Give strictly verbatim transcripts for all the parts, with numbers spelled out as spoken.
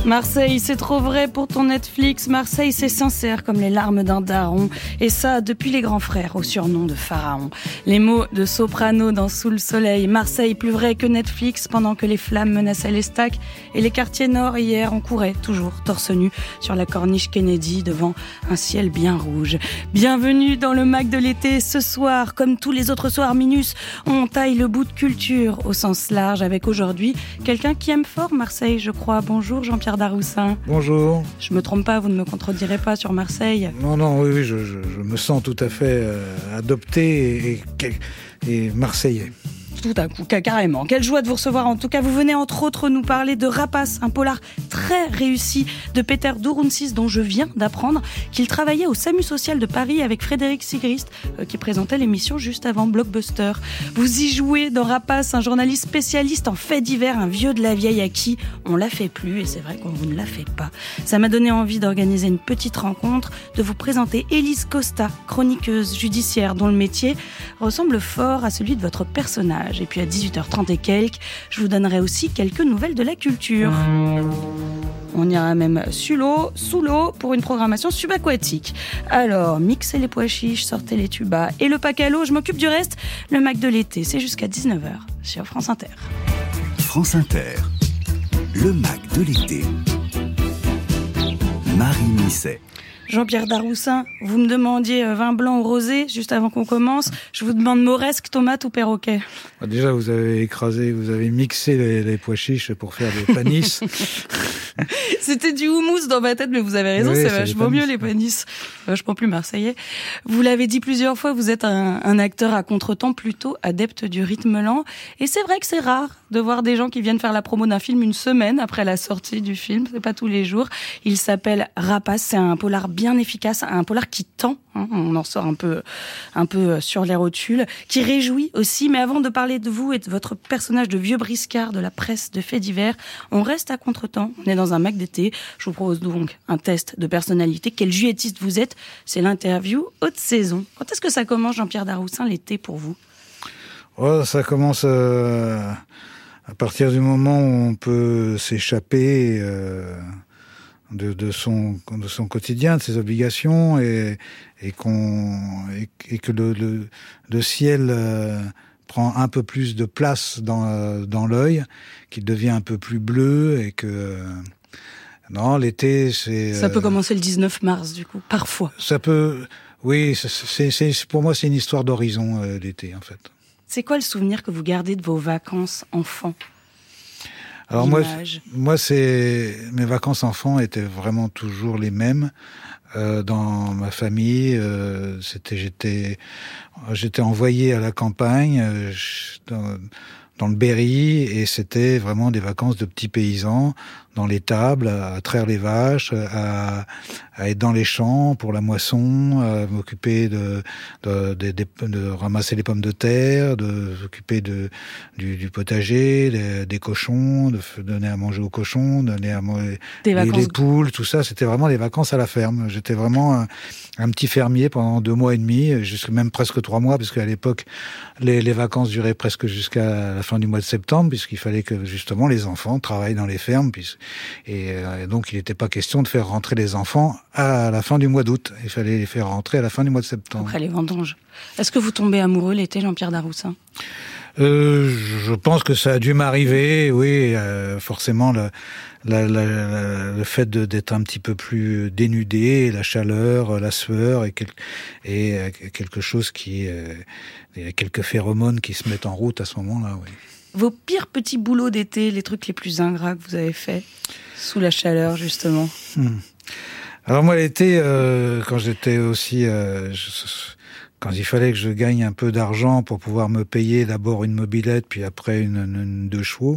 Marseille, c'est trop vrai pour ton Netflix. Marseille, c'est sincère comme les larmes d'un daron. Et ça, depuis les grands frères, au surnom de Pharaon. Les mots de Soprano dans Sous le soleil. Marseille, plus vrai que Netflix, pendant que les flammes menaçaient les stacks. Et les quartiers nord, hier, on courait, toujours, torse nu, sur la corniche Kennedy, devant un ciel bien rouge. Bienvenue dans le Mac de l'été. Ce soir, comme tous les autres soirs, Minus, on taille le bout de culture, au sens large, avec aujourd'hui quelqu'un qui aime fort Marseille, je crois. Bonjour, Jean-Pierre Daroussin. Bonjour. Je me trompe pas, vous ne me contredirez pas sur Marseille. Non, non, oui, oui, je, je, je me sens tout à fait euh, adopté et, et, et marseillais. Tout à coup, carrément. Quelle joie de vous recevoir. En tout cas, vous venez entre autres nous parler de Rapace, un polar très réussi de Peter Dourounsis, dont je viens d'apprendre qu'il travaillait au SAMU social de Paris avec Frédéric Sigrist, euh, qui présentait l'émission juste avant Blockbuster. Vous y jouez dans Rapace, un journaliste spécialiste en faits divers, un vieux de la vieille à qui on la fait plus, et c'est vrai qu'on vous ne la fait pas. Ça m'a donné envie d'organiser une petite rencontre, de vous présenter Élise Costa, chroniqueuse judiciaire dont le métier ressemble fort à celui de votre personnage. Et puis à dix-huit heures trente et quelques, je vous donnerai aussi quelques nouvelles de la culture. On ira même sous l'eau, sous l'eau pour une programmation subaquatique. Alors, mixez les pois chiches, sortez les tubas et le pack à l'eau, je m'occupe du reste. Le Mac de l'été, c'est jusqu'à dix-neuf heures sur France Inter. France Inter, le Mac de l'été. Marie Misset. Jean-Pierre Daroussin, vous me demandiez vin blanc ou rosé juste avant qu'on commence. Je vous demande moresque, tomate ou perroquet. Déjà, vous avez écrasé, vous avez mixé les, les pois chiches pour faire des panis. C'était du houmous dans ma tête, mais vous avez raison, oui, c'est, c'est vachement mieux les panis. Vachement plus marseillais. Vous l'avez dit plusieurs fois, vous êtes un, un acteur à contretemps plutôt adepte du rythme lent. Et c'est vrai que c'est rare de voir des gens qui viennent faire la promo d'un film une semaine après la sortie du film. C'est pas tous les jours. Il s'appelle Rapace, c'est un polar bien efficace, un polar qui tend, hein, on en sort un peu, un peu sur les rotules, qui réjouit aussi. Mais avant de parler de vous et de votre personnage de vieux briscard de la presse de faits divers, on reste à contretemps. On est dans un Mac d'été. Je vous propose donc un test de personnalité. Quel juillettiste vous êtes? C'est l'interview haute saison. Quand est-ce que ça commence, Jean-Pierre Daroussin, l'été pour vous? Oh, ça commence euh, à partir du moment où on peut s'échapper euh, de, de son de son quotidien, de ses obligations, et, et qu'on et, et que le, le, le ciel euh, prend un peu plus de place dans dans l'œil, qu'il devient un peu plus bleu, et que euh, non, l'été, c'est... Ça peut euh, commencer le dix-neuf mars, du coup, parfois. Ça peut... Oui, c'est, c'est, c'est, pour moi, c'est une histoire d'horizon, euh, l'été, en fait. C'est quoi le souvenir que vous gardez de vos vacances enfants? Alors moi, moi, c'est... Mes vacances enfants étaient vraiment toujours les mêmes. Euh, dans ma famille, euh, c'était... J'étais, j'étais envoyé à la campagne, euh, dans... dans le Berry, et c'était vraiment des vacances de petits paysans, dans l'étable, à traire les vaches, à, à être dans les champs pour la moisson, à m'occuper de, de, de, de, de ramasser les pommes de terre, de s'occuper de, du, du potager, des, des cochons, de donner à manger aux cochons, donner à manger les, les poules, tout ça. C'était vraiment des vacances à la ferme. J'étais vraiment un, un petit fermier pendant deux mois et demi, jusqu'à même presque trois mois, parce qu'à l'époque, les, les vacances duraient presque jusqu'à la fin du mois de septembre, puisqu'il fallait que justement les enfants travaillent dans les fermes, puisque Et, euh, et donc, il n'était pas question de faire rentrer les enfants à la fin du mois d'août. Il fallait les faire rentrer à la fin du mois de septembre. Après les vendanges. Est-ce que vous tombez amoureux l'été, Jean-Pierre Daroussin? euh, Je pense que ça a dû m'arriver, oui. Euh, forcément, le, la, la, la, le fait de, d'être un petit peu plus dénudé, la chaleur, la sueur, et, quel, et euh, quelque chose qui... Euh, il y a quelques phéromones qui se mettent en route à ce moment-là, oui. Vos pires petits boulots d'été, les trucs les plus ingrats que vous avez faits, sous la chaleur, justement. Hmm. Alors moi, l'été, euh, quand j'étais aussi... Euh, je, quand il fallait que je gagne un peu d'argent pour pouvoir me payer d'abord une mobilette, puis après une, une, une deux chevaux,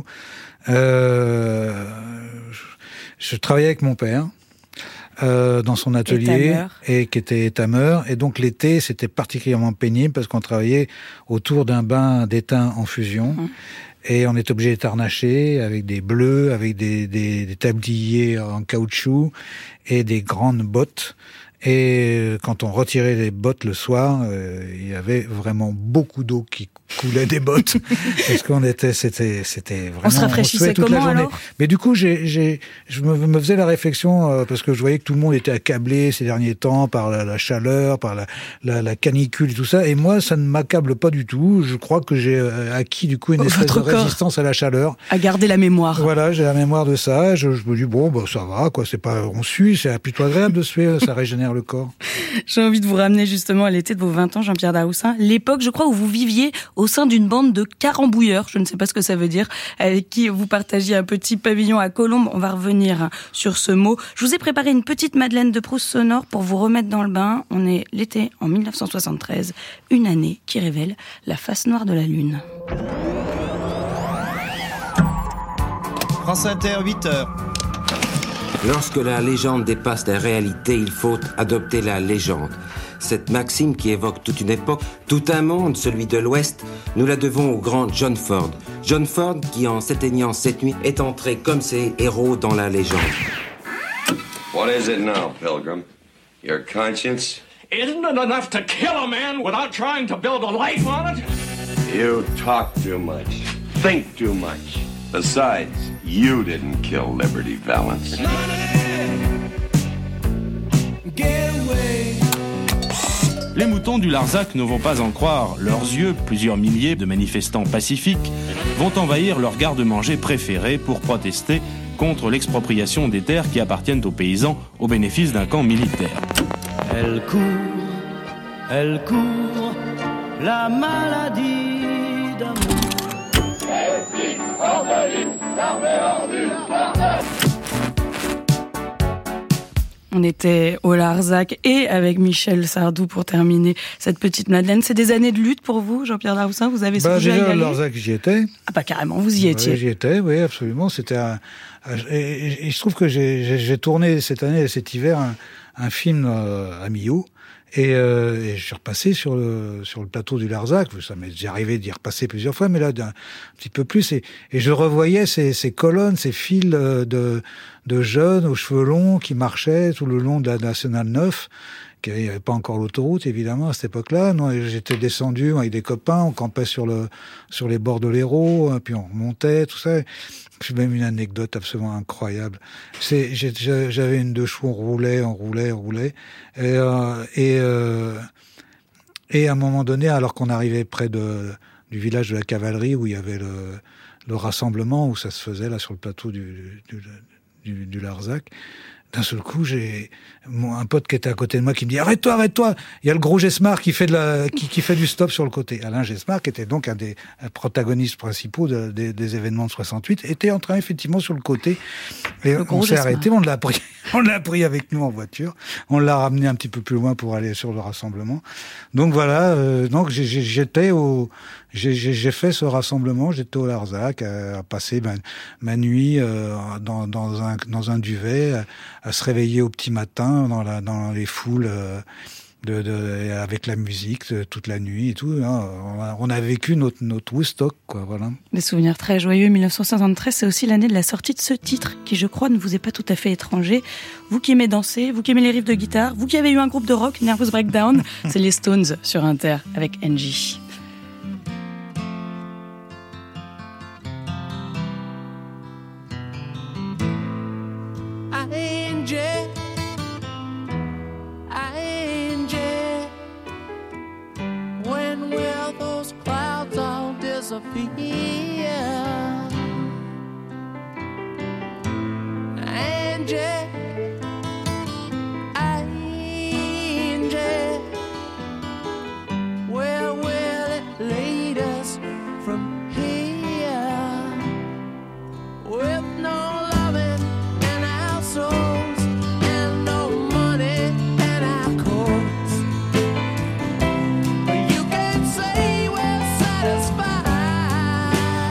euh, je, je travaillais avec mon père. Euh, dans son atelier, étameur. Et qui était étameur, et donc l'été c'était particulièrement pénible parce qu'on travaillait autour d'un bain d'étain en fusion, mmh. Et on est obligé d'être harnaché avec des bleus, avec des, des, des tabliers en caoutchouc et des grandes bottes. Et quand on retirait les bottes le soir, euh, il y avait vraiment beaucoup d'eau qui coulait des bottes. Parce qu'on était, c'était, c'était vraiment... On se rafraîchissait toute comment la journée. alors? Mais du coup, j'ai, j'ai, je me, me faisais la réflexion, euh, parce que je voyais que tout le monde était accablé ces derniers temps par la, la chaleur, par la, la, la canicule et tout ça. Et moi, ça ne m'accable pas du tout. Je crois que j'ai acquis du coup une espèce Votre de résistance à la chaleur. À garder la mémoire. Voilà, j'ai la mémoire de ça. Je, je me dis, bon, bah, ça va, quoi. C'est pas, on sue, c'est plutôt agréable de suer, ça régénère le corps. J'ai envie de vous ramener justement à l'été de vos vingt ans, Jean-Pierre Daroussin. L'époque, je crois, où vous viviez au sein d'une bande de carambouilleurs, je ne sais pas ce que ça veut dire, avec qui vous partagiez un petit pavillon à Colombes. On va revenir sur ce mot. Je vous ai préparé une petite Madeleine de Proust sonore pour vous remettre dans le bain. On est l'été en mille neuf cent soixante-treize, une année qui révèle la face noire de la Lune. France Inter, huit heures. Lorsque la légende dépasse la réalité, il faut adopter la légende. Cette maxime qui évoque toute une époque, tout un monde, celui de l'Ouest, nous la devons au grand John Ford. John Ford qui, en s'éteignant cette nuit, est entré comme ses héros dans la légende. What is it now, Pilgrim? Your conscience? Isn't it enough to kill a man without trying to build a life on it? You talk too much. Think too much. Besides, you didn't kill Liberty Valance. Les moutons du Larzac ne vont pas en croire leurs yeux. Plusieurs milliers de manifestants pacifiques vont envahir leur garde-manger préféré pour protester contre l'expropriation des terres qui appartiennent aux paysans au bénéfice d'un camp militaire. Elle court, elle court, la maladie d'amour. On était au Larzac et avec Michel Sardou pour terminer cette petite Madeleine. C'est des années de lutte pour vous, Jean-Pierre Daroussin. Vous avez bah, songé à y aller aller ? Larzac, j'y étais. Ah bah carrément, vous y étiez. Oui, j'y étais, oui, absolument. C'était un, un et, et, et je trouve que j'ai, j'ai, j'ai tourné cette année, cet hiver, un, un film euh, à Millau. Et, euh, et je suis repassé sur le sur le plateau du Larzac. Ça m'est déjà arrivé d'y repasser plusieurs fois, mais là d'un petit peu plus. Et, et je revoyais ces, ces colonnes, ces fils de de jeunes aux cheveux longs qui marchaient tout le long de la Nationale neuf. Il n'y avait pas encore l'autoroute, évidemment, à cette époque-là. Non, j'étais descendu avec des copains, on campait sur le sur les bords de l'Hérault, puis on remontait, tout ça. J'ai même une anecdote absolument incroyable. C'est, j'avais une deux chevaux, on roulait, on roulait, on roulait. Et, euh, et, euh, et à un moment donné, alors qu'on arrivait près de, du village de la cavalerie, où il y avait le, le rassemblement, où ça se faisait là sur le plateau du, du, du, du Larzac, d'un seul coup, j'ai mon, un pote qui était à côté de moi qui me dit « Arrête-toi, arrête-toi !» Il y a le gros Gesmar qui fait de la, qui, qui fait du stop sur le côté. Alain Gesmar, qui était donc un des protagonistes principaux de, des, des événements de soixante-huit, était en train effectivement sur le côté. Et on s'est arrêté, on l'a pris, on l'a pris avec nous en voiture. On l'a ramené un petit peu plus loin pour aller sur le rassemblement. Donc voilà, euh, donc j'étais au, j'ai, j'ai fait ce rassemblement, j'étais au Larzac, à, à passer ma, ma nuit euh, dans, dans un, dans un duvet, à, à se réveiller au petit matin dans, la, dans les foules euh, de, de, avec la musique de, toute la nuit et tout. Hein. On, a, on a vécu notre, notre Woodstock, quoi, voilà. Des souvenirs très joyeux. mille neuf cent soixante-treize, c'est aussi l'année de la sortie de ce titre qui, je crois, ne vous est pas tout à fait étranger. Vous qui aimez danser, vous qui aimez les riffs de guitare, vous qui avez eu un groupe de rock, Nervous Breakdown, c'est les Stones sur Inter avec Angie. Angie, Angie, where will it lead us from here? With no loving in our souls and no money in our coats, you can say we're satisfied.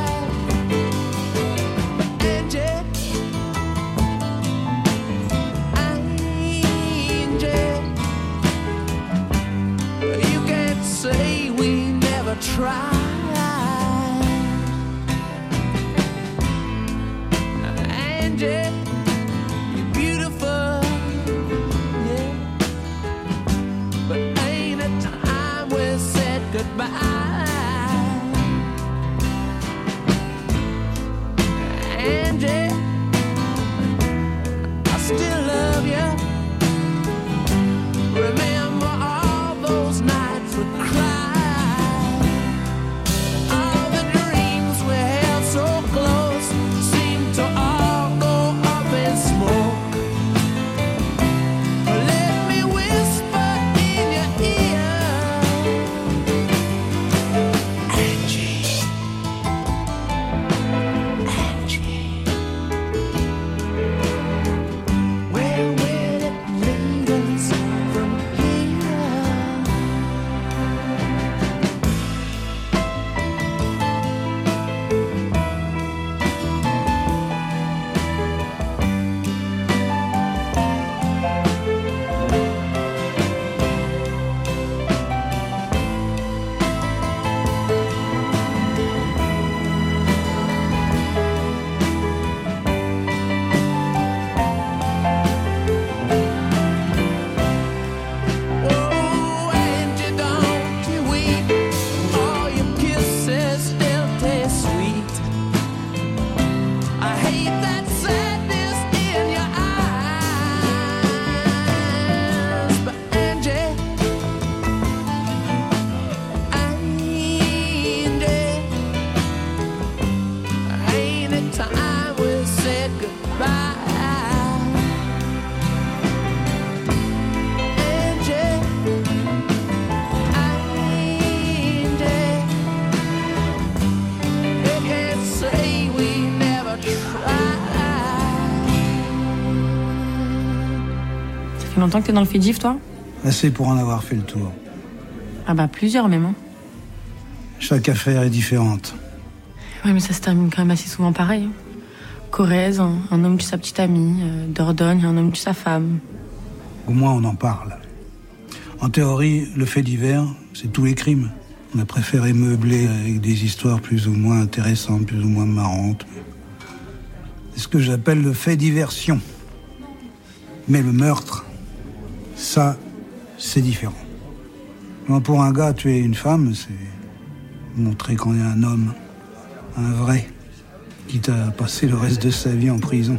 fait longtemps que t'es dans le Fait-Div, toi ? Assez pour en avoir fait le tour. Ah bah plusieurs même. Hein. Chaque affaire est différente. Ouais, mais ça se termine quand même assez souvent pareil. Corrèze, un, un homme tue sa petite amie. Euh, Dordogne, un homme tue sa femme. Au moins, on en parle. En théorie, le fait divers, c'est tous les crimes. On a préféré meubler avec des histoires plus ou moins intéressantes, plus ou moins marrantes. C'est ce que j'appelle le fait diversion. Mais le meurtre, ça, c'est différent. Moi, pour un gars, tuer une femme, c'est montrer qu'on est un homme, un vrai, quitte à passer le reste de sa vie en prison.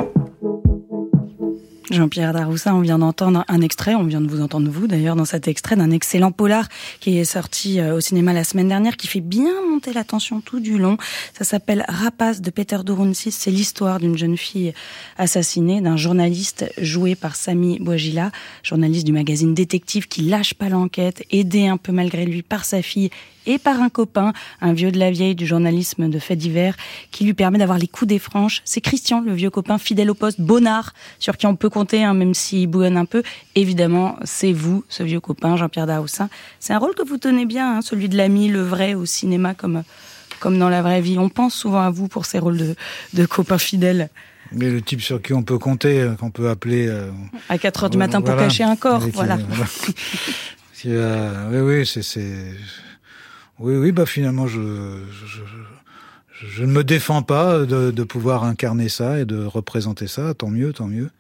Jean-Pierre Daroussin, on vient d'entendre un extrait, on vient de vous entendre vous d'ailleurs dans cet extrait d'un excellent polar qui est sorti au cinéma la semaine dernière, qui fait bien monter la tension tout du long. Ça s'appelle Rapace de Peter Dourounsis. C'est l'histoire d'une jeune fille assassinée, d'un journaliste joué par Sami Bouajila, journaliste du magazine Détective qui lâche pas l'enquête, aidé un peu malgré lui par sa fille et par un copain, un vieux de la vieille du journalisme de faits divers, qui lui permet d'avoir les coups des franches. C'est Christian, le vieux copain fidèle au poste, bonnard, sur qui on peut compter, hein, même s'il bouillonne un peu. Évidemment, c'est vous, ce vieux copain, Jean-Pierre Daroussin. C'est un rôle que vous tenez bien, hein, celui de l'ami, le vrai, au cinéma, comme, comme dans la vraie vie. On pense souvent à vous pour ces rôles de, de copains fidèles. Mais le type sur qui on peut compter, qu'on peut appeler... Euh, à quatre heures du matin pour voilà, cacher un corps, voilà. Qui, voilà. qui, euh, oui, oui, c'est... c'est... Oui, oui, bah finalement, je, je, je, je ne me défends pas de, de pouvoir incarner ça et de représenter ça. Tant mieux, tant mieux.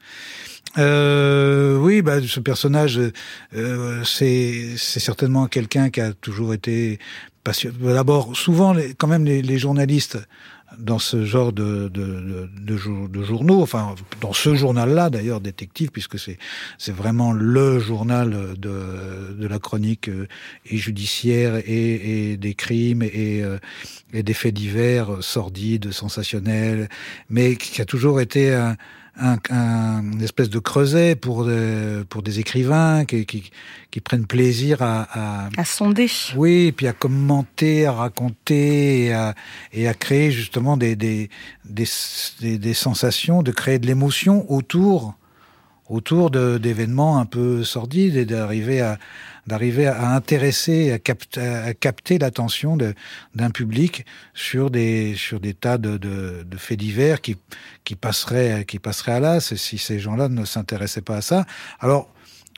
Euh, oui, bah ce personnage, euh, c'est c'est certainement quelqu'un qui a toujours été passionné. D'abord, souvent, les, quand même, les, les journalistes dans ce genre de de, de, de, de journaux, enfin dans ce journal-là d'ailleurs, Détective, puisque c'est c'est vraiment le journal de de la chronique et judiciaire et, et des crimes et et des faits divers sordides, sensationnels, mais qui a toujours été un Un, un une espèce de creuset pour des, pour des écrivains qui, qui, qui prennent plaisir à, à à sonder. Oui, et puis à commenter, à raconter et à, et à créer justement des, des, des, des, des sensations, de créer de l'émotion autour, autour de, d'événements un peu sordides et d'arriver à, d'arriver à intéresser, à capter, à capter l'attention de, d'un public sur des, sur des tas de, de, de faits divers qui, qui passeraient, qui passeraient à l'as si ces gens-là ne s'intéressaient pas à ça. Alors,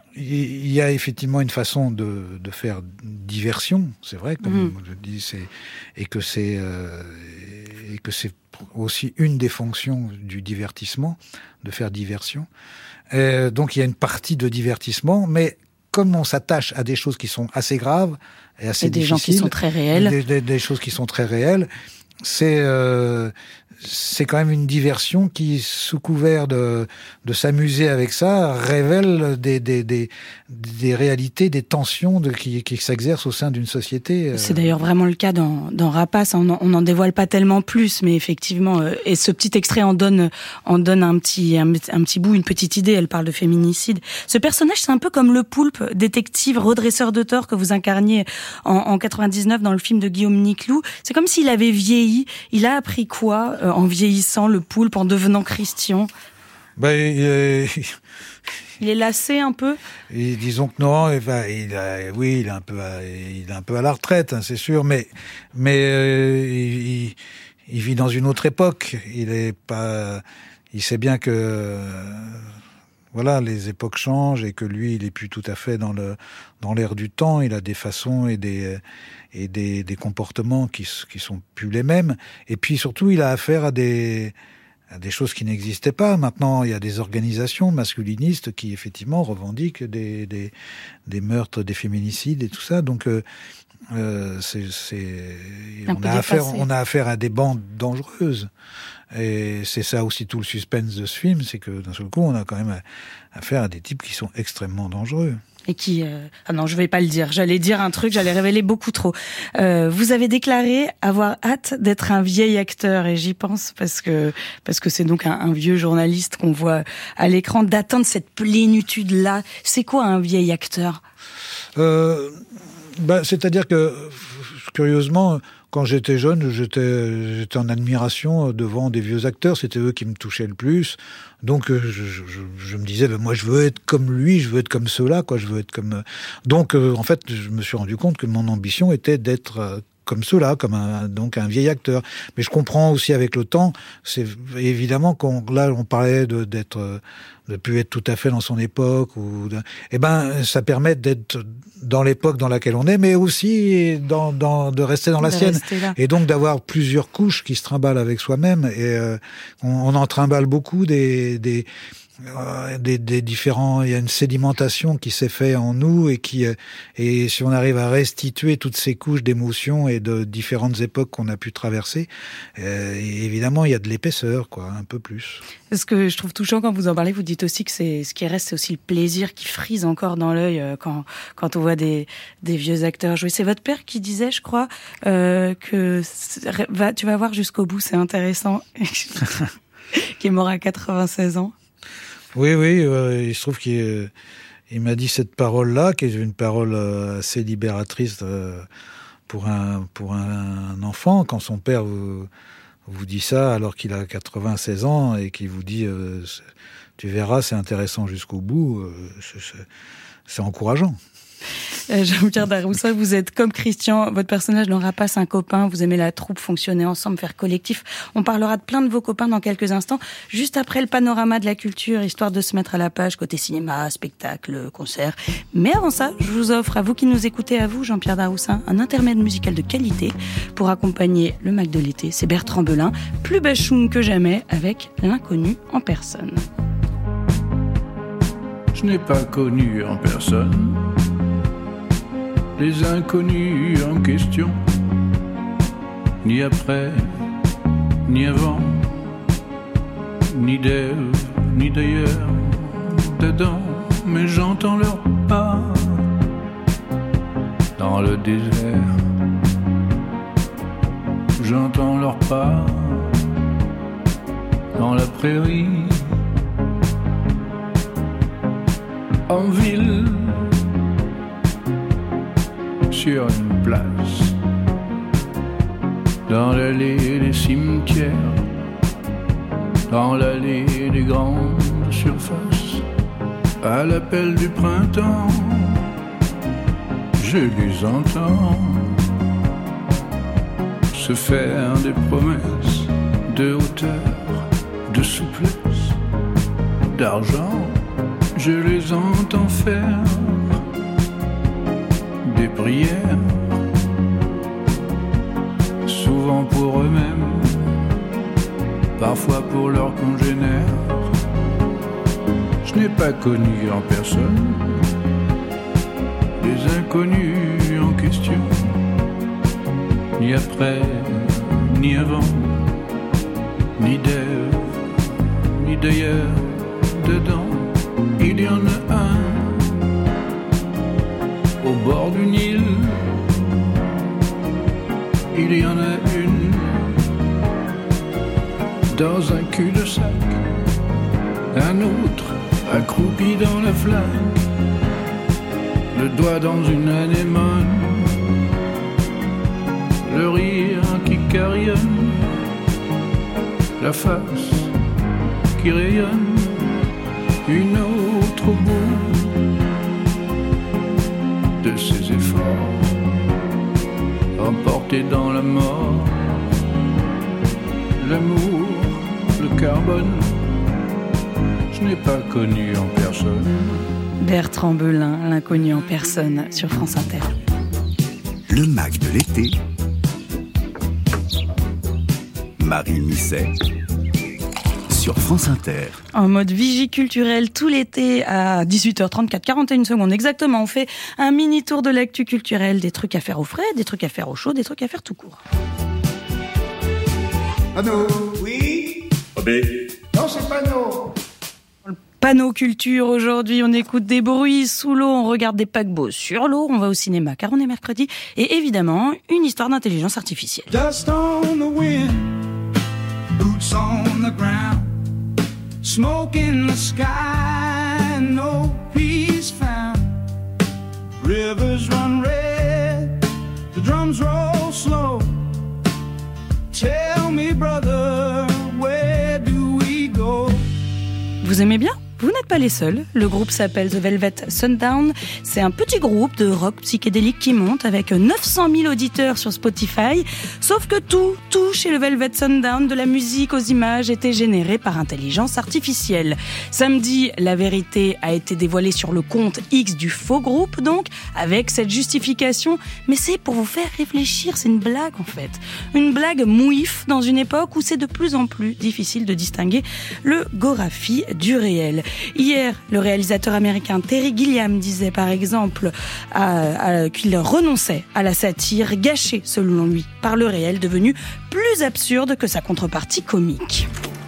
il y a effectivement une façon de, de faire diversion, c'est vrai, comme mmh. je dis, c'est, et que c'est, euh, et que c'est aussi une des fonctions du divertissement, de faire diversion. Euh, donc, il y a une partie de divertissement, mais comme on s'attache à des choses qui sont assez graves et assez et des difficiles, gens qui sont très réels, des, des, des choses qui sont très réelles, c'est euh, c'est quand même une diversion qui, sous couvert de de s'amuser avec ça, révèle des des des des réalités, des tensions de, qui qui s'exercent au sein d'une société. C'est d'ailleurs vraiment le cas dans dans Rapace. On on n'en dévoile pas tellement plus, mais effectivement, euh, et ce petit extrait en donne en donne un petit un, un petit bout, une petite idée. Elle parle de féminicide. Ce personnage, c'est un peu comme le Poulpe, détective redresseur de tort que vous incarniez en, en quatre-vingt-dix-neuf dans le film de Guillaume Niclou. C'est comme s'il avait vieilli. Il a appris quoi euh, en vieillissant, le Poulpe, en devenant Christian? Ben, il est... il est lassé un peu. Et disons que non, enfin, il a, oui, il est un peu, à, il est un peu à la retraite, hein, c'est sûr, mais mais euh, il, il vit dans une autre époque. Il est pas, il sait bien que euh, voilà, les époques changent et que lui, il est plus tout à fait dans le dans l'air du temps. Il a des façons et des et des, des comportements qui qui sont plus les mêmes. Et puis surtout, il a affaire à des à des choses qui n'existaient pas. Maintenant, il y a des organisations masculinistes qui effectivement revendiquent des des des meurtres, des féminicides et tout ça. Donc euh, euh, c'est c'est on a affaire on a affaire à des bandes dangereuses. Et c'est ça aussi tout le suspense de ce film, c'est que d'un seul coup, on a quand même affaire à des types qui sont extrêmement dangereux. Et qui... Euh... Ah non, je vais pas le dire. J'allais dire un truc, j'allais révéler beaucoup trop. Euh, vous avez déclaré avoir hâte d'être un vieil acteur, et j'y pense parce que parce que c'est donc un, un vieux journaliste qu'on voit à l'écran, d'atteindre cette plénitude-là. C'est quoi un vieil acteur ? euh, bah, C'est-à-dire que, curieusement, quand j'étais jeune, j'étais, j'étais en admiration devant des vieux acteurs. C'était eux qui me touchaient le plus. Donc, je, je, je me disais, ben, moi, je veux être comme lui, je veux être comme ceux-là, quoi. Je veux être comme. Donc, euh, en fait, je me suis rendu compte que mon ambition était d'être euh, comme ceux-là, comme un, donc un vieil acteur. Mais je comprends aussi avec le temps, c'est évidemment qu'on, là, on parlait de, d'être, de plus être tout à fait dans son époque, ou, de, eh ben, ça permet d'être dans l'époque dans laquelle on est, mais aussi dans, dans, de rester dans la de sienne. Et donc d'avoir plusieurs couches qui se trimballent avec soi-même, et euh, on, on en trimballe beaucoup des, des, Euh, des, des différents, il y a une sédimentation qui s'est faite en nous et qui, et si on arrive à restituer toutes ces couches d'émotions et de différentes époques qu'on a pu traverser, euh, évidemment il y a de l'épaisseur, quoi, un peu plus. Ce que je trouve touchant quand vous en parlez, vous dites aussi que c'est ce qui reste, c'est aussi le plaisir qui frise encore dans l'œil quand quand on voit des des vieux acteurs jouer. C'est votre père qui disait, je crois, euh, que va, tu vas voir jusqu'au bout, c'est intéressant, qui est mort à quatre-vingt-seize ans. Oui, oui, euh, il se trouve qu'il euh, il m'a dit cette parole-là, qui est une parole euh, assez libératrice euh, pour un pour un, un enfant, quand son père vous, vous dit ça alors qu'il a quatre-vingt-seize ans et qu'il vous dit euh, tu verras, c'est intéressant jusqu'au bout, euh, c'est, c'est, c'est encourageant. Euh, Jean-Pierre Daroussin, vous êtes comme Christian, votre personnage dans Rapace, un copain, vous aimez la troupe, fonctionner ensemble, faire collectif. On parlera de plein de vos copains dans quelques instants, juste après le panorama de la culture, histoire de se mettre à la page côté cinéma, spectacle, concert. Mais avant ça, je vous offre, à vous qui nous écoutez, à vous Jean-Pierre Daroussin, un intermède musical de qualité pour accompagner le Mac de l'été. C'est Bertrand Belin, plus bachoun que jamais, avec l'inconnu en personne. Je n'ai pas connu en personne les inconnus en question, ni après, ni avant, ni d'elle, ni d'ailleurs, dedans, mais j'entends leurs pas dans le désert. J'entends leurs pas dans la prairie, en ville, sur une place, dans l'allée des cimetières, dans l'allée des grandes surfaces, à l'appel du printemps, je les entends se faire des promesses de hauteur, de souplesse, d'argent, je les entends faire des prières, souvent pour eux-mêmes, parfois pour leurs congénères. Je n'ai pas connu en personne les inconnus en question, ni après, ni avant, ni d'elle, ni d'ailleurs, dedans, il y en a un au bord du Nil, il y en a une dans un cul-de-sac, un autre accroupi dans la flaque, le doigt dans une anémone, le rire qui carillonne, la face qui rayonne, une autre au bout de ses efforts, emporté dans la mort, l'amour, le carbone, je n'ai pas connu en personne. Bertrand Belin, l'inconnu en personne, sur France Inter. Le Mac de l'été, Marie Musset, sur France Inter. En mode vigie culturelle tout l'été à dix-huit heures trente-quatre, quarante et une secondes exactement. On fait un mini tour de l'actu culturelle, des trucs à faire au frais, des trucs à faire au chaud, des trucs à faire tout court. Panneau, oui. Obé. Non, c'est panneau. Panneau culture, aujourd'hui on écoute des bruits sous l'eau, on regarde des paquebots sur l'eau, on va au cinéma car on est mercredi, et évidemment une histoire d'intelligence artificielle. Dust on the wind, boots on the ground, smoke in the sky, no peace found. Rivers run red, the drums roll slow, Vous aimez bien ? Vous n'êtes pas les seuls. Le groupe s'appelle The Velvet Sundown. C'est un petit groupe de rock psychédélique qui monte avec neuf cent mille auditeurs sur Spotify. Sauf que tout, tout chez le Velvet Sundown, de la musique aux images, était généré par intelligence artificielle. Samedi, la vérité a été dévoilée sur le compte X du faux groupe, donc, avec cette justification. Mais c'est pour vous faire réfléchir, c'est une blague en fait. Une blague mouif dans une époque où c'est de plus en plus difficile de distinguer le Gorafi du réel. Hier, le réalisateur américain Terry Gilliam disait par exemple à, à, qu'il renonçait à la satire gâchée, selon lui, par le réel devenu plus absurde que sa contrepartie comique.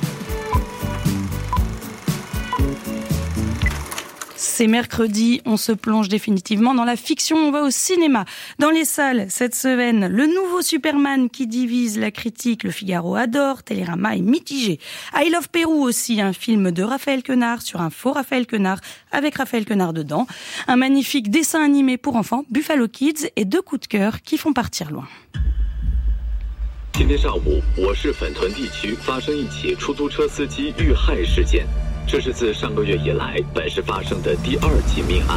C'est mercredi, on se plonge définitivement dans la fiction, on va au cinéma. Dans les salles, cette semaine, le nouveau Superman qui divise la critique, Le Figaro adore, Télérama est mitigé. I Love Pérou aussi, un film de Raphaël Quenard sur un faux Raphaël Quenard, avec Raphaël Quenard dedans. Un magnifique dessin animé pour enfants, Buffalo Kids, et deux coups de cœur qui font partir loin. 今天上午，我市粉屯地区发生一起出租车司机遇害事件。 这是自上个月以来本市发生的第二起命案。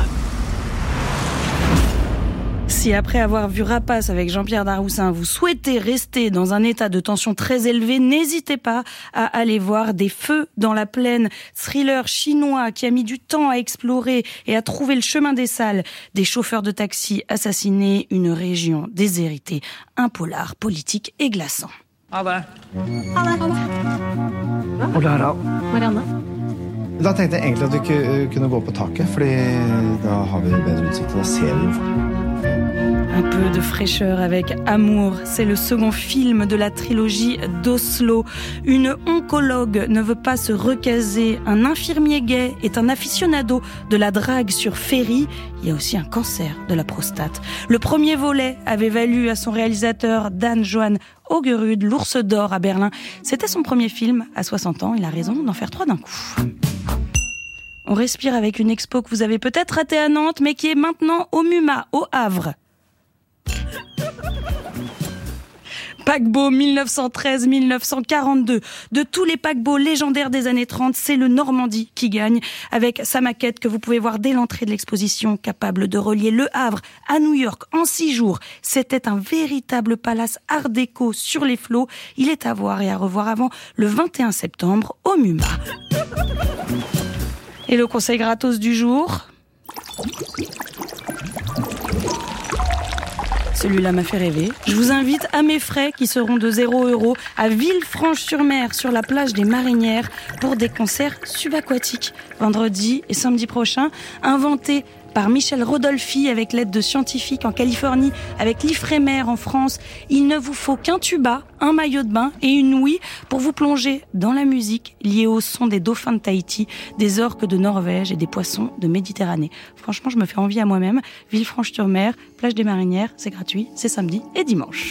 Si après avoir vu Rapace avec Jean-Pierre Daroussin, vous souhaitez rester dans un état de tension très élevé, n'hésitez pas à aller voir Des Feux dans la plaine, thriller chinois qui a mis du temps à explorer et à trouver le chemin des salles, des chauffeurs de taxi assassinés, une région déshéritée, un polar politique et glaçant. Hallå. Hallå. Hallå. Marianne? Da tenkte jeg egentlig at vi kunne gå på taket, fordi da har vi bedre utsikt, og da ser vi jo. Un peu de fraîcheur avec Amour, c'est le second film de la trilogie d'Oslo. Une oncologue ne veut pas se recaser, un infirmier gay est un aficionado de la drague sur ferry. Il y a aussi un cancer de la prostate. Le premier volet avait valu à son réalisateur Dan Johan Augerud l'Ours d'Or à Berlin. C'était son premier film à soixante ans, il a raison d'en faire trois d'un coup. On respire avec une expo que vous avez peut-être ratée à Nantes, mais qui est maintenant au MUMA, au Havre. Paquebot dix-neuf cent treize à dix-neuf cent quarante-deux. De tous les paquebots légendaires des années trente, c'est le Normandie qui gagne, avec sa maquette que vous pouvez voir dès l'entrée de l'exposition, capable de relier Le Havre à New York en six jours. C'était un véritable palace art déco sur les flots. Il est à voir et à revoir avant le vingt et un septembre au MUMA. Et le conseil gratos du jour ? Celui-là m'a fait rêver. Je vous invite à mes frais qui seront de zéro euro à Villefranche-sur-Mer sur la plage des Marinières pour des concerts subaquatiques vendredi et samedi prochain, inventés par Michel Rodolphi avec l'aide de scientifiques en Californie, avec l'Ifremer en France. Il ne vous faut qu'un tuba, un maillot de bain et une ouïe pour vous plonger dans la musique liée au son des dauphins de Tahiti, des orques de Norvège et des poissons de Méditerranée. Franchement, je me fais envie à moi-même. Villefranche-sur-Mer, plage des Marinières, c'est gratuit, c'est samedi et dimanche.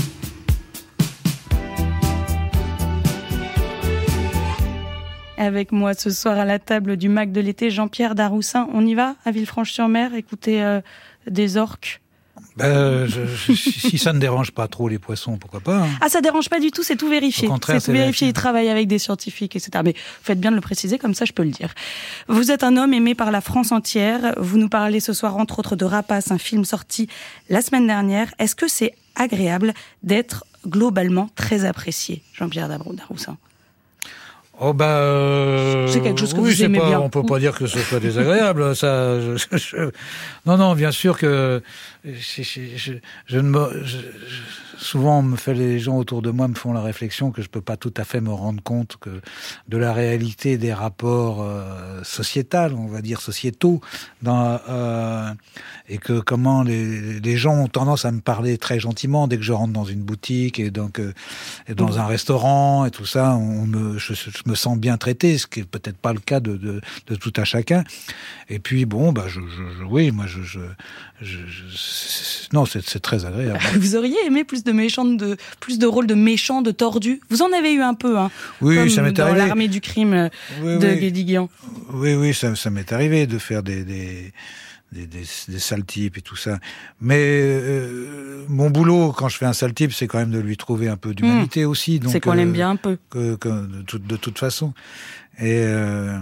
Avec moi ce soir à la table du Mac de l'été, Jean-Pierre Daroussin. On y va à Villefranche-sur-Mer, écouter euh, des orques? Ben, je, je, si ça ne dérange pas trop les poissons, pourquoi pas, hein. Ah, ça dérange pas du tout, c'est tout vérifié. Au contraire, c'est tout c'est vérifié, vérifié. ils travaillent avec des scientifiques, et cetera. Mais faites bien de le préciser, comme ça je peux le dire. Vous êtes un homme aimé par la France entière. Vous nous parlez ce soir, entre autres, de Rapace, un film sorti la semaine dernière. Est-ce que c'est agréable d'être globalement très apprécié, Jean-Pierre Daroussin? Oh bah euh, c'est quelque chose que oui, vous aimez pas, bien. On peut pas dire que ce soit désagréable. ça, je, je, je, non, non, bien sûr que je, je, je, je ne me, je, je, souvent on me fait les gens autour de moi me font la réflexion que je peux pas tout à fait me rendre compte que de la réalité des rapports euh, sociétals, on va dire sociétaux, dans euh, et que comment les, les gens ont tendance à me parler très gentiment dès que je rentre dans une boutique et donc euh, et dans un restaurant et tout ça, on me, je, je me sens bien traité, ce qui est peut-être pas le cas de, de, de tout à chacun. Et puis bon, bah je, je, je oui, moi je, je, je, je non, c'est, c'est très agréable. Vous auriez aimé plus de méchants, de plus de rôles de méchants, de tordus. Vous en avez eu un peu, hein. Oui, comme ça m'est dans arrivé. L'Armée du crime oui, de oui. Guédiguian. Oui, oui, ça, ça m'est arrivé de faire des, des des, des, des sales types et tout ça. Mais euh, mon boulot, quand je fais un sale type, c'est quand même de lui trouver un peu d'humanité mmh. aussi. Donc, c'est qu'on euh, l'aime bien un peu. Que, que, de, toute, de toute façon. Et euh,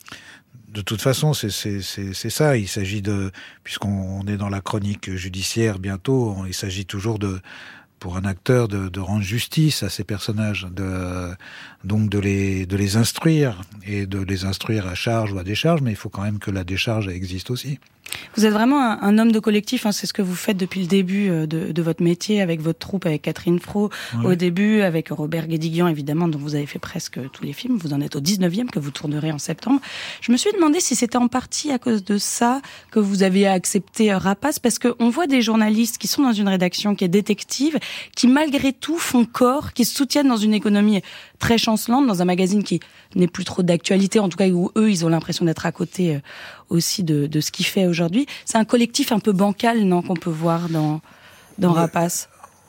de toute façon, c'est, c'est, c'est, c'est ça. Il s'agit de, puisqu'on on est dans la chronique judiciaire bientôt, on, il s'agit toujours de, pour un acteur, de, de rendre justice à ces personnages, de, donc de les, de les instruire, et de les instruire à charge ou à décharge, mais il faut quand même que la décharge existe aussi. Vous êtes vraiment un, un homme de collectif, hein, c'est ce que vous faites depuis le début de, de votre métier, avec votre troupe, avec Catherine Fro, ouais. au début, avec Robert Guédiguian, évidemment, dont vous avez fait presque tous les films. Vous en êtes au dix-neuvième, que vous tournerez en septembre. Je me suis demandé si c'était en partie à cause de ça que vous avez accepté Rapace, parce qu'on voit des journalistes qui sont dans une rédaction qui est détective, qui malgré tout font corps, qui se soutiennent dans une économie très chancelante, dans un magazine qui n'est plus trop d'actualité, en tout cas où eux, ils ont l'impression d'être à côté aussi de, de ce qu'il fait aujourd'hui. C'est un collectif un peu bancal, non, qu'on peut voir dans, dans ouais. Rapace.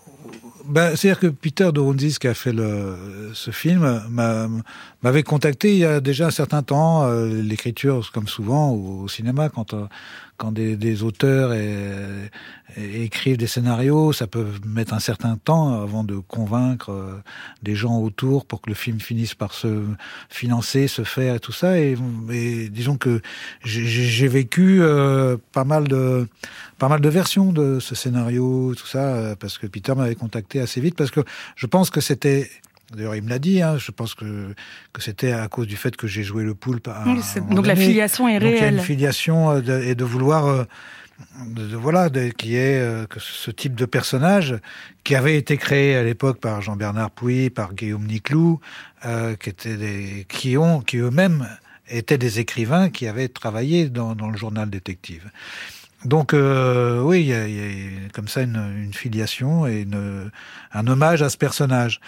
Ben, c'est-à-dire que Peter Doronzis, qui a fait le, ce film, m'a, m'avait contacté il y a déjà un certain temps. Euh, l'écriture, comme souvent au, au cinéma, quand, euh, quand des, des auteurs et, et écrivent des scénarios, ça peut mettre un certain temps avant de convaincre euh, des gens autour pour que le film finisse par se financer, se faire et tout ça. Et, et disons que j'ai, j'ai vécu euh, pas mal de pas mal de versions de ce scénario, tout ça, euh, parce que Peter m'avait contacté assez vite, parce que je pense que c'était... D'ailleurs, il me l'a dit, hein, je pense que, que c'était à cause du fait que j'ai joué le poulpe. À, oui, c'est, donc la filiation est donc réelle. Il y a une filiation de, et de vouloir... Euh, de, de, voilà, de, qui est euh, que ce type de personnage qui avait été créé à l'époque par Jean-Bernard Pouy, par Guillaume Niclou, euh, qui étaient des, qui ont, qui eux-mêmes étaient des écrivains qui avaient travaillé dans, dans le journal détective. Donc euh, oui, il y a, y a comme ça une, une filiation et une, un hommage à ce personnage.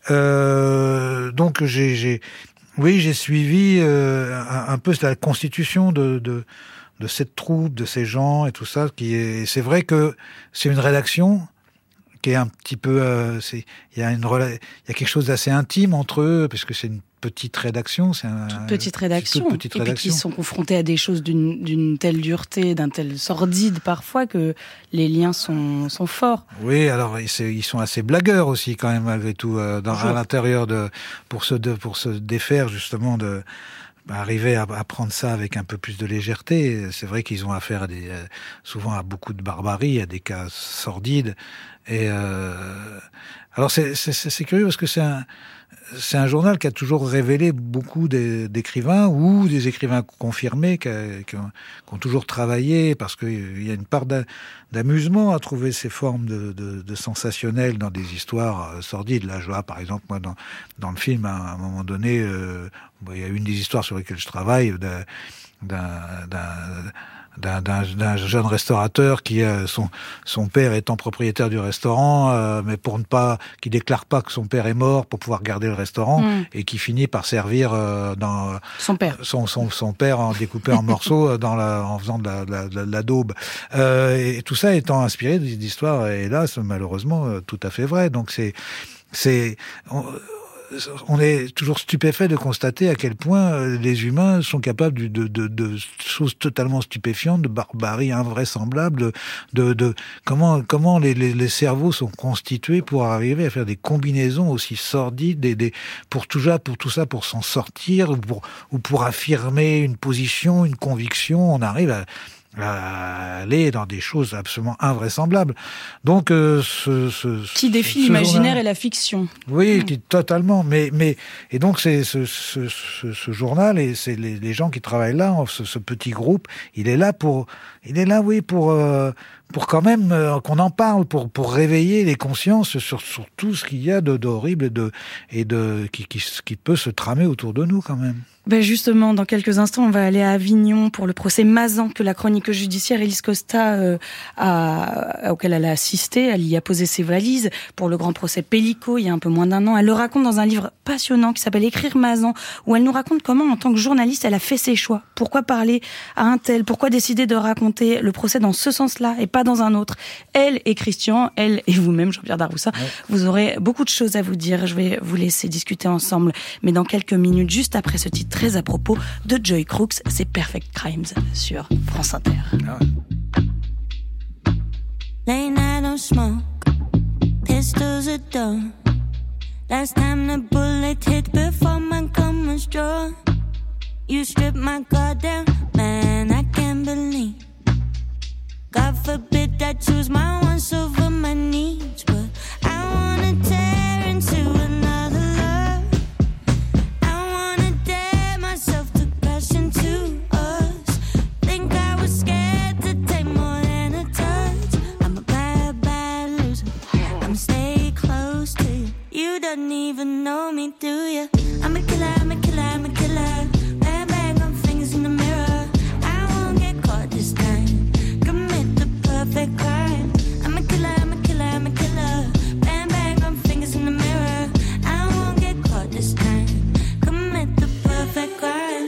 Euh, donc j'ai, j'ai, oui, j'ai suivi euh, un, un peu la constitution de, de, de cette troupe, de ces gens et tout ça. Qui est, c'est vrai que c'est une rédaction qui est un petit peu, euh, c'est, il y a une, il y a quelque chose d'assez intime entre eux, puisque c'est une petite rédaction, c'est un, toute petite rédaction, toute petite et rédaction. puis qui sont confrontés à des choses d'une, d'une telle dureté, d'un tel sordide parfois que les liens sont, sont forts. Oui, alors ils sont assez blagueurs aussi quand même malgré tout euh, dans, à l'intérieur de pour se de, pour se défaire justement de bah, arriver à, à prendre ça avec un peu plus de légèreté. C'est vrai qu'ils ont affaire à des euh, souvent à beaucoup de barbarie, à des cas sordides et euh, alors c'est, c'est c'est curieux parce que c'est un C'est un journal qui a toujours révélé beaucoup d'écrivains ou des écrivains confirmés qui, a, qui, ont, qui ont toujours travaillé parce qu'il y a une part d'amusement à trouver ces formes de, de, de sensationnel dans des histoires sordides. Là, je vois, par exemple, moi, dans, dans le film, à un moment donné, euh, il y a une des histoires sur lesquelles je travaille d'un... d'un, d'un D'un, d'un, d'un jeune restaurateur qui euh, son son père étant propriétaire du restaurant, euh, mais pour ne pas, qui déclare pas que son père est mort pour pouvoir garder le restaurant mmh. et qui finit par servir euh, dans son père son son son père en découpé en morceaux dans la en faisant de la de la, de la daube euh, et tout ça étant inspiré d'histoires hélas malheureusement tout à fait vraies. Donc c'est c'est on, on est toujours stupéfait de constater à quel point les humains sont capables de, de, de choses totalement stupéfiantes, de barbarie invraisemblable, de, de, de comment, comment les, les, les cerveaux sont constitués pour arriver à faire des combinaisons aussi sordides, des, des, pour tout ça, pour tout ça, pour s'en sortir, ou pour, ou pour affirmer une position, une conviction. On arrive à à aller dans des choses absolument invraisemblables. Donc, euh, ce, ce, qui défie ce l'imaginaire journal... et la fiction. Oui, mmh. qui, totalement. Mais, mais, et donc, c'est ce, ce, ce, ce journal et c'est les, les gens qui travaillent là, ce, ce petit groupe, il est là pour, il est là, oui, pour, euh, pour quand même euh, qu'on en parle, pour, pour réveiller les consciences sur, sur tout ce qu'il y a de, d'horrible et de, et de, qui, qui, qui peut se tramer autour de nous quand même. Ben justement, dans quelques instants, on va aller à Avignon pour le procès Mazan que la chronique judiciaire Élise Costa euh, a, auquel elle a assisté. Elle y a posé ses valises pour le grand procès Pellico il y a un peu moins d'un an. Elle le raconte dans un livre passionnant qui s'appelle Écrire Mazan, où elle nous raconte comment, en tant que journaliste, elle a fait ses choix. Pourquoi parler à un tel ? Pourquoi décider de raconter le procès dans ce sens-là et pas dans un autre ? Elle et Christian, elle et vous-même, Jean-Pierre Daroussa, ouais. Vous aurez beaucoup de choses à vous dire. Je vais vous laisser discuter ensemble, mais dans quelques minutes, juste après ce titre très à propos de Joy Crooks, c'est Perfect Crimes sur France Inter. Ah ouais. Late night on smoke, pistols are done. Last time the bullet hit before my gun was drawn. You stripped my guard down, man, I can't believe. God forbid I choose my wants over my needs, but I wanna tear into another love. I wanna dare myself to crash into us. Think I was scared to take more than a touch. I'm a bad, bad loser. I'm stay close to you. You don't even know me, do you? I'm a killer, I'm a killer, I'm a killer. Bang, bang on fingers in the mirror. I won't get caught this time. Commit the perfect crime. I'm a killer, I'm a killer, I'm a killer. Bang, bang on fingers in the mirror. I won't get caught this time. Commit the perfect crime.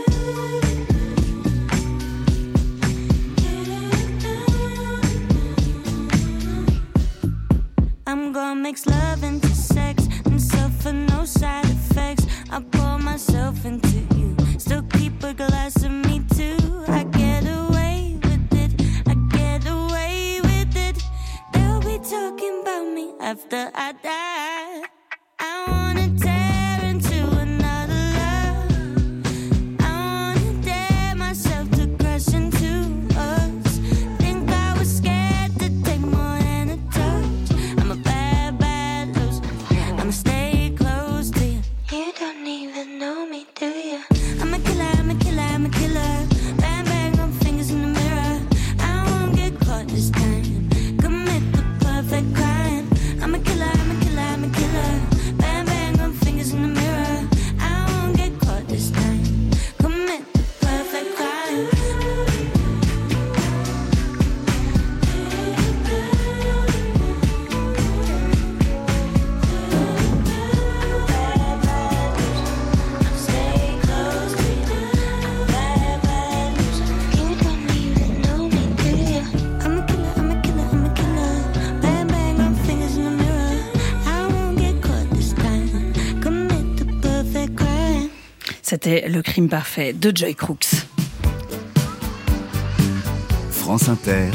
I'm gonna mix love into sex and suffer no side effects. I pour myself into you, still keep a glass of me too. I get away with it, I get away with it. They'll be talking about me after I die. I wanna tear into another love. I wanna dare myself to crash into us. Think I was scared to take more than a touch. I'm a bad, bad loser. I'ma stay close to you. You don't even know me, do you? I'm a killer, I'm a killer, I'm a killer. Bang, bang on fingers in the mirror. I won't get caught this time. Commit the perfect crime. I'm a killer, I'm a killer, I'm a killer. Bang, bang on fingers in the mirror. I won't get caught this time. Commit the perfect crime. Stay close to you. Bad, bad loser. You don't even know me, do you? I'm a killer, I'm a killer, I'm a killer. Bang, bang on fingers in the mirror. I won't get caught this time. Commit the perfect crime. C'était Le Crime Parfait de Joy Crooks. France Inter,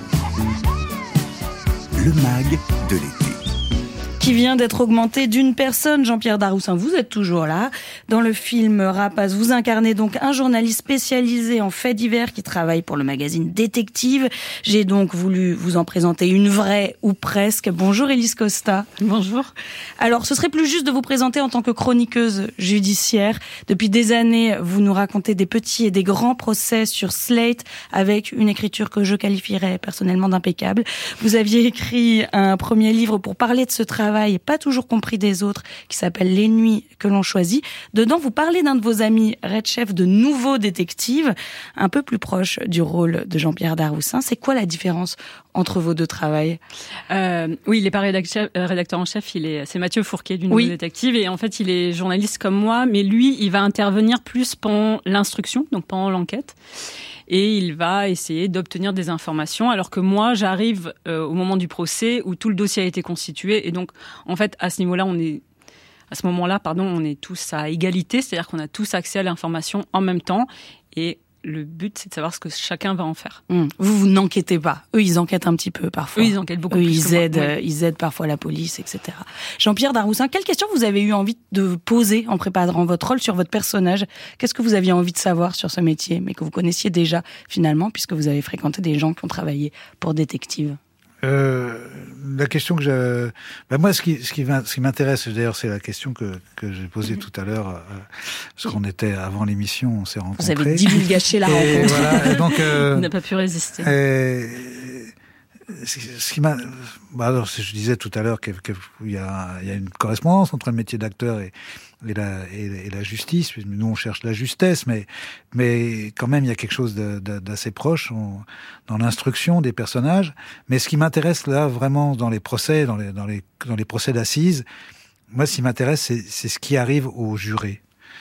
le mag de l'été. Qui vient d'être augmenté d'une personne. Jean-Pierre Daroussin, vous êtes toujours là. Dans le film Rapace, vous incarnez donc un journaliste spécialisé en faits divers qui travaille pour le magazine Détective. J'ai donc voulu vous en présenter une vraie ou presque. Bonjour Élise Costa. Bonjour. Alors, ce serait plus juste de vous présenter en tant que chroniqueuse judiciaire. Depuis des années, vous nous racontez des petits et des grands procès sur Slate avec une écriture que je qualifierais personnellement d'impeccable. Vous aviez écrit un premier livre pour parler de ce travail et pas toujours compris des autres, qui s'appelle Les Nuits que l'on choisit. Dedans, vous parlez d'un de vos amis, Red Chef, de Nouveau Détective, un peu plus proche du rôle de Jean-Pierre Daroussin. C'est quoi la différence entre vos deux travails ? euh, Oui, il n'est pas rédacteur, rédacteur en chef, il est, c'est Mathieu Fourquet du Nouveau oui. Détective, et en fait, il est journaliste comme moi, mais lui, il va intervenir plus pendant l'instruction, donc pendant l'enquête. Et il va essayer d'obtenir des informations, alors que moi, j'arrive euh, au moment du procès où tout le dossier a été constitué. Et donc, en fait, à ce niveau-là, on est, à ce moment-là, pardon, on est tous à égalité, c'est-à-dire qu'on a tous accès à l'information en même temps. Et le but, c'est de savoir ce que chacun va en faire. Mmh. Vous, vous n'enquêtez pas. Eux, ils enquêtent un petit peu parfois. Eux, ils enquêtent beaucoup Eux, plus ils que aident, moi. Oui. Ils aident parfois la police, et cetera. Jean-Pierre Daroussin, quelle question vous avez eu envie de poser en préparant votre rôle sur votre personnage ? Qu'est-ce que vous aviez envie de savoir sur ce métier, mais que vous connaissiez déjà finalement, puisque vous avez fréquenté des gens qui ont travaillé pour Détective ? Euh, la question que je, ben moi, ce qui, ce qui, ce qui m'intéresse, d'ailleurs, c'est la question que que j'ai posée mmh. tout à l'heure, euh, parce qu'on était avant l'émission, on s'est rencontrés. Vous avez divulgaché la et rencontre. Voilà, et donc, euh, on n'a pas pu résister. Et, ce qui m'a, bah alors, je disais tout à l'heure qu'il y a, il y a une correspondance entre le métier d'acteur et, et, la, et, et la justice. Nous, on cherche la justesse, mais, mais quand même, il y a quelque chose de, de, d'assez proche on, dans l'instruction des personnages. Mais ce qui m'intéresse là, vraiment, dans les procès, dans les, dans les, dans les procès d'assises, moi, ce qui m'intéresse, c'est, c'est ce qui arrive aux jurés.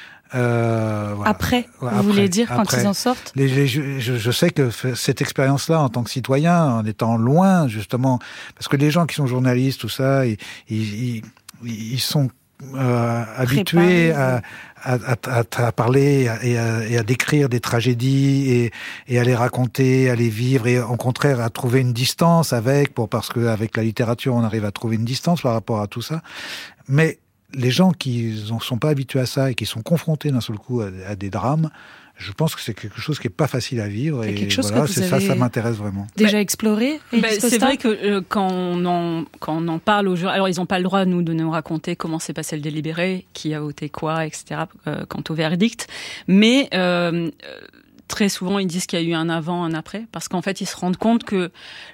Euh, voilà. Après, vous après, voulez dire après, quand ils en sortent les, les, je, je sais que cette expérience-là, en tant que citoyen, en étant loin, justement, parce que les gens qui sont journalistes, tout ça, ils, ils, ils sont euh, habitués à, à, à, à parler et à, et à décrire des tragédies et, et à les raconter, à les vivre et au contraire à trouver une distance avec, pour, parce qu'avec la littérature on arrive à trouver une distance par rapport à tout ça. Mais les gens qui ne sont pas habitués à ça et qui sont confrontés d'un seul coup à, à des drames, je pense que c'est quelque chose qui est pas facile à vivre. C'est et quelque chose voilà, que vous c'est avez ça, ça m'intéresse vraiment. Déjà bah, exploré. Bah, c'est vrai que euh, quand, on en, quand on en parle aux jurés, alors ils n'ont pas le droit nous de nous raconter comment s'est passé le délibéré, qui a voté quoi, et cetera. Euh, quant au verdict, mais euh, très souvent ils disent qu'il y a eu un avant, un après, parce qu'en fait ils se rendent compte que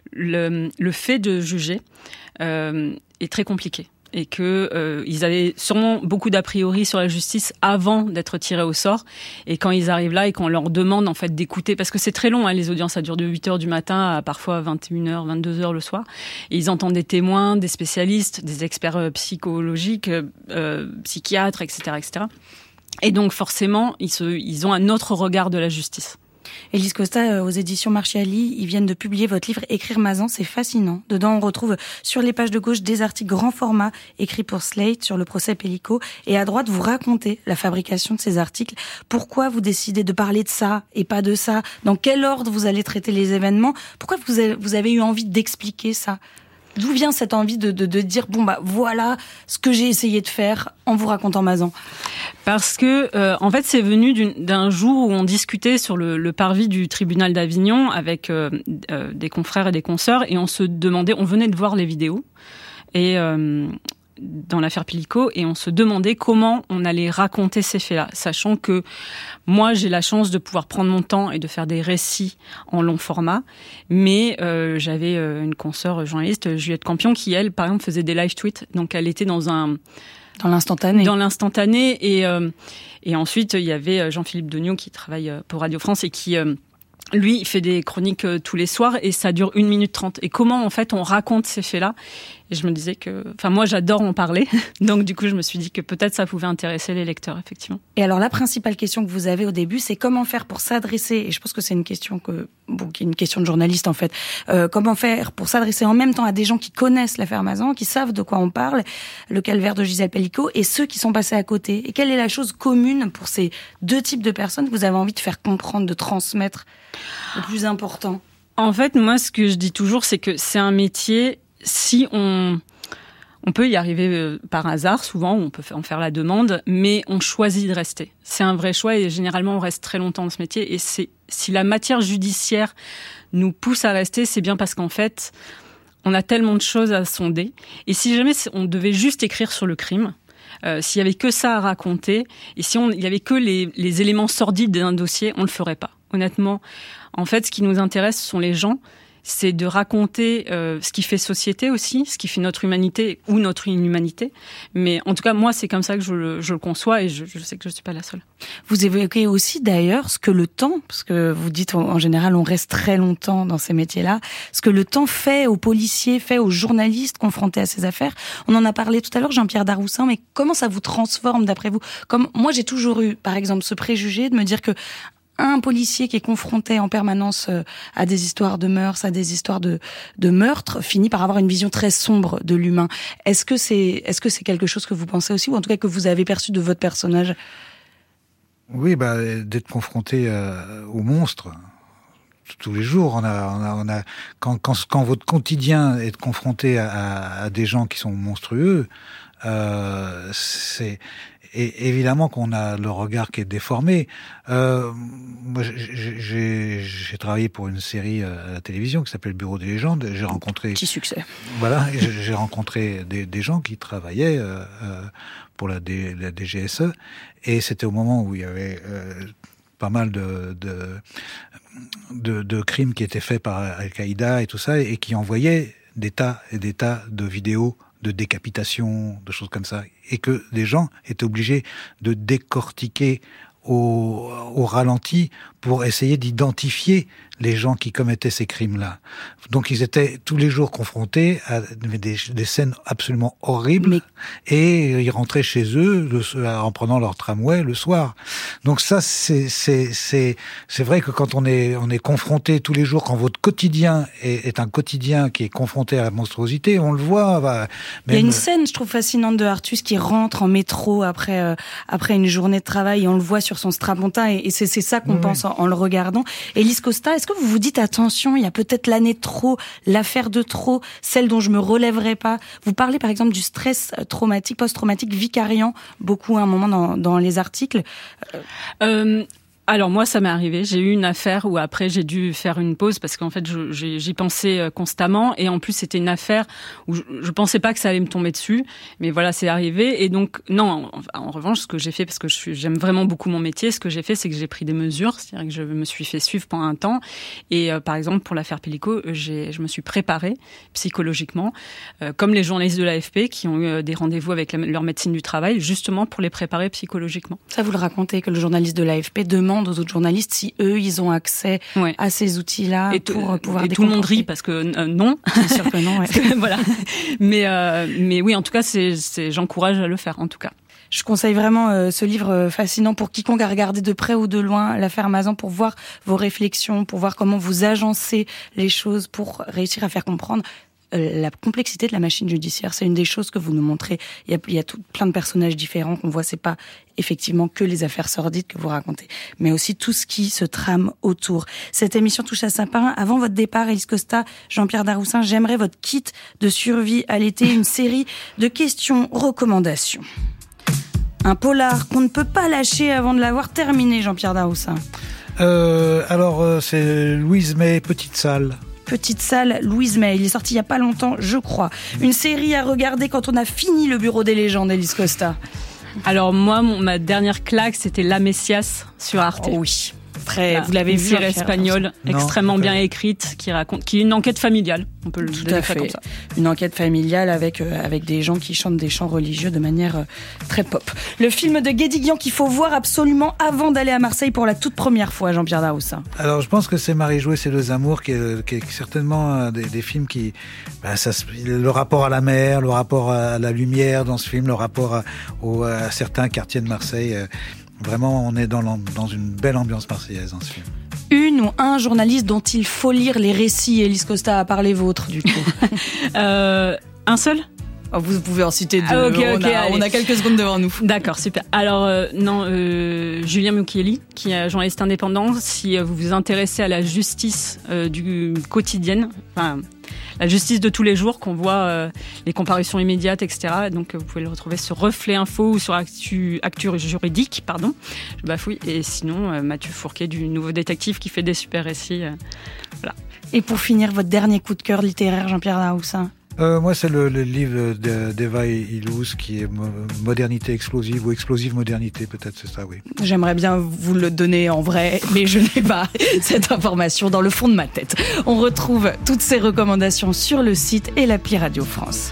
le, le fait de juger euh, est très compliqué. Et que euh, ils avaient sûrement beaucoup d'a priori sur la justice avant d'être tirés au sort. Et quand ils arrivent là et qu'on leur demande en fait d'écouter, parce que c'est très long, hein, les audiences, ça dure de huit heures du matin à parfois vingt et une heures, vingt-deux heures le soir. Et ils entendent des témoins, des spécialistes, des experts euh, psychologiques, euh, psychiatres, et cetera, et cetera. Et donc forcément, ils, se, ils ont un autre regard de la justice. Élise Costa, aux éditions Marchiali, ils viennent de publier votre livre Écrire Mazan, c'est fascinant. Dedans, on retrouve sur les pages de gauche des articles grand format écrits pour Slate sur le procès Pellico. Et à droite, vous racontez la fabrication de ces articles. Pourquoi vous décidez de parler de ça et pas de ça? Dans quel ordre vous allez traiter les événements? Pourquoi vous avez, vous avez eu envie d'expliquer ça? D'où vient cette envie de, de, de dire, bon, bah voilà ce que j'ai essayé de faire en vous racontant Mazan? Parce que, euh, en fait, c'est venu d'un jour où on discutait sur le, le parvis du tribunal d'Avignon avec euh, euh, des confrères et des consoeurs, et on se demandait, on venait de voir les vidéos, et euh, dans l'affaire Pellico, et on se demandait comment on allait raconter ces faits-là, sachant que moi, j'ai la chance de pouvoir prendre mon temps et de faire des récits en long format, mais euh, j'avais euh, une consoeur journaliste, Juliette Campion, qui, elle, par exemple, faisait des live tweets, donc elle était dans un... Dans l'instantané. Dans l'instantané, et, euh, et ensuite, il y avait Jean-Philippe Degnaud, qui travaille pour Radio France, et qui... Euh, lui, il fait des chroniques euh, tous les soirs et ça dure une minute trente. Et comment, en fait, on raconte ces faits-là? Et je me disais que... Enfin, moi, j'adore en parler. Donc, du coup, je me suis dit que peut-être ça pouvait intéresser les lecteurs, effectivement. Et alors, la principale question que vous avez au début, c'est comment faire pour s'adresser... Et je pense que c'est une question que... Bon, qui est une question de journaliste, en fait. Euh, comment faire pour s'adresser en même temps à des gens qui connaissent l'affaire Mazan, qui savent de quoi on parle, le calvaire de Gisèle Pellico, et ceux qui sont passés à côté. Et quelle est la chose commune pour ces deux types de personnes que vous avez envie de faire comprendre, de transmettre le plus important? En fait, moi, ce que je dis toujours, c'est que c'est un métier, si on... On peut y arriver par hasard, souvent, on peut en faire la demande, mais on choisit de rester. C'est un vrai choix et généralement, on reste très longtemps dans ce métier. Et c'est, si la matière judiciaire nous pousse à rester, c'est bien parce qu'en fait, on a tellement de choses à sonder. Et si jamais on devait juste écrire sur le crime, euh, s'il y avait que ça à raconter, et si on, il y avait que les, les éléments sordides d'un dossier, on le ferait pas. Honnêtement, en fait, ce qui nous intéresse, ce sont les gens. C'est de raconter euh, ce qui fait société aussi, ce qui fait notre humanité ou notre inhumanité. Mais en tout cas, moi, c'est comme ça que je le, je le conçois et je, je sais que je ne suis pas la seule. Vous évoquez aussi d'ailleurs ce que le temps, parce que vous dites en général on reste très longtemps dans ces métiers-là, ce que le temps fait aux policiers, fait aux journalistes confrontés à ces affaires. On en a parlé tout à l'heure, Jean-Pierre Daroussin, mais comment ça vous transforme d'après vous? Comme moi, j'ai toujours eu, par exemple, ce préjugé de me dire que un policier qui est confronté en permanence à des histoires de mœurs, à des histoires de, de meurtres, finit par avoir une vision très sombre de l'humain. Est-ce que c'est, est-ce que c'est quelque chose que vous pensez aussi, ou en tout cas que vous avez perçu de votre personnage? Oui, bah, d'être confronté euh, aux monstres tous les jours. On a, on a, on a, quand, quand, quand votre quotidien est confronté à, à, à des gens qui sont monstrueux, euh, c'est... Et évidemment qu'on a le regard qui est déformé. Euh, moi, j'ai, j'ai travaillé pour une série à la télévision qui s'appelle Bureau des légendes. J'ai rencontré... Petit succès. Voilà, j'ai rencontré des, des gens qui travaillaient euh, pour la, D, la D G S E. Et c'était au moment où il y avait euh, pas mal de, de, de, de crimes qui étaient faits par Al-Qaïda et tout ça, et qui envoyaient des tas et des tas de vidéos de décapitation, de choses comme ça, et que les gens étaient obligés de décortiquer au, au ralenti pour essayer d'identifier les gens qui commettaient ces crimes-là. Donc ils étaient tous les jours confrontés à des, des scènes absolument horribles, mais... et ils rentraient chez eux le, en prenant leur tramway le soir. Donc ça, c'est c'est c'est c'est vrai que quand on est on est confronté tous les jours, quand votre quotidien est, est un quotidien qui est confronté à la monstruosité, on le voit. Bah, même... Il y a une scène, je trouve fascinante, de Artus qui rentre en métro après euh, après une journée de travail, et on le voit sur son strapontin, et, et c'est c'est ça qu'on oui, pense oui. En, en le regardant. Élise Costa, est-ce que vous vous dites attention, il y a peut-être l'année de trop, l'affaire de trop, celle dont je me relèverai pas. Vous parlez par exemple du stress traumatique, post-traumatique vicariant, beaucoup à un moment dans, dans les articles. Euh... Alors moi, ça m'est arrivé. J'ai eu une affaire où après j'ai dû faire une pause parce qu'en fait je, j'y pensais constamment, et en plus c'était une affaire où je, je pensais pas que ça allait me tomber dessus, mais voilà, c'est arrivé. Et donc non, en, en revanche, ce que j'ai fait, parce que je suis, j'aime vraiment beaucoup mon métier, ce que j'ai fait, c'est que j'ai pris des mesures, c'est-à-dire que je me suis fait suivre pendant un temps. Et euh, par exemple pour l'affaire Pellico, j'ai, je me suis préparée psychologiquement, euh, comme les journalistes de l'A F P qui ont eu des rendez-vous avec la, leur médecine du travail, justement pour les préparer psychologiquement. Ça, vous le racontez, que le journaliste de l'A F P demande aux autres journalistes si eux ils ont accès ouais. à ces outils-là et pour t- pouvoir et tout le monde rit parce que euh, non, bien sûr que non, ouais. que, voilà. Mais euh, mais oui, en tout cas, c'est, c'est j'encourage à le faire en tout cas. Je conseille vraiment euh, ce livre fascinant pour quiconque a regardé de près ou de loin l'affaire Mazan, pour voir vos réflexions, pour voir comment vous agencez les choses pour réussir à faire comprendre la complexité de la machine judiciaire. C'est une des choses que vous nous montrez. Il y a, il y a tout, plein de personnages différents qu'on voit. C'est pas effectivement que les affaires sordides que vous racontez, mais aussi tout ce qui se trame autour. Cette émission touche à sa fin. Avant votre départ, Élise Costa, Jean-Pierre Daroussin, j'aimerais votre kit de survie à l'été, une série de questions, recommandations. Un polar qu'on ne peut pas lâcher avant de l'avoir terminé, Jean-Pierre Daroussin. Euh, alors, euh, c'est Louise May, Petite Salle. Petite Salle, Louise May. Il est sorti il y a pas longtemps, je crois. Une série à regarder quand on a fini le Bureau des légendes, Élise Costa. Alors moi, mon, ma dernière claque, c'était La Messias sur Arte. Oh oui. Très, là, vous l'avez une vu, série espagnole extrêmement non, bien écrite, qui raconte, qui est une enquête familiale. On peut le tout le à fait comme ça. Une enquête familiale avec euh, avec des gens qui chantent des chants religieux de manière euh, très pop. Le film de Guédiguian qu'il faut voir absolument avant d'aller à Marseille pour la toute première fois, Jean-Pierre Daroussin. Alors je pense que c'est Marie-Jo et c'est les amours qui est, qui est certainement euh, des, des films qui, bah, ça, le rapport à la mer, le rapport à la lumière dans ce film, le rapport à, au, à certains quartiers de Marseille. Euh, Vraiment, on est dans, dans une belle ambiance marseillaise dans ce film. Une ou un journaliste dont il faut lire les récits, Élise Costa, à part les vôtres, du coup. euh, un seul ? Oh, vous pouvez en citer deux. Ah, okay, on, okay, a, on a quelques secondes devant nous. D'accord, super. Alors, euh, non, euh, Julien Mucchielli, qui est journaliste indépendant, si vous vous intéressez à la justice euh, du quotidienne, enfin, la justice de tous les jours, qu'on voit euh, les comparutions immédiates, et cetera. Donc, vous pouvez le retrouver sur Reflet Info ou sur Actu, Actu Juridique, pardon. Je bafouille. Et sinon, euh, Mathieu Fourquet, du Nouveau Détective, qui fait des super récits. Euh, voilà. Et pour finir, votre dernier coup de cœur littéraire, Jean-Pierre Daroussin? Euh, moi, c'est le, le livre de, d'Eva Illouz qui est Modernité explosive ou Explosive modernité, peut-être, c'est ça, oui. J'aimerais bien vous le donner en vrai, mais je n'ai pas cette information dans le fond de ma tête. On retrouve toutes ces recommandations sur le site et l'appli Radio France.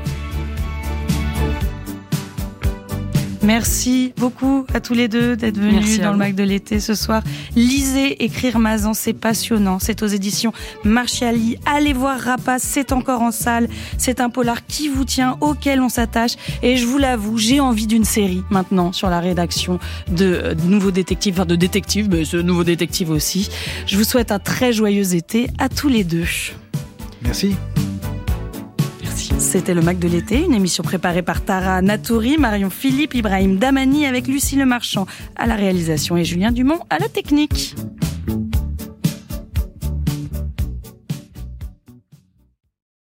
Merci beaucoup à tous les deux d'être venus Merci dans le Mac de l'été ce soir. Lisez Écrire Mazan, c'est passionnant. C'est aux éditions Marchiali. Allez voir Rapace, c'est encore en salle. C'est un polar qui vous tient, auquel on s'attache. Et je vous l'avoue, j'ai envie d'une série maintenant sur la rédaction de, de Nouveau Détective, enfin de Détective, mais ce Nouveau Détective aussi. Je vous souhaite un très joyeux été à tous les deux. Merci. C'était le Mac de l'été, une émission préparée par Tara Natouri, Marion Philippe, Ibrahim Damani avec Lucie Lemarchand à la réalisation et Julien Dumont à la technique.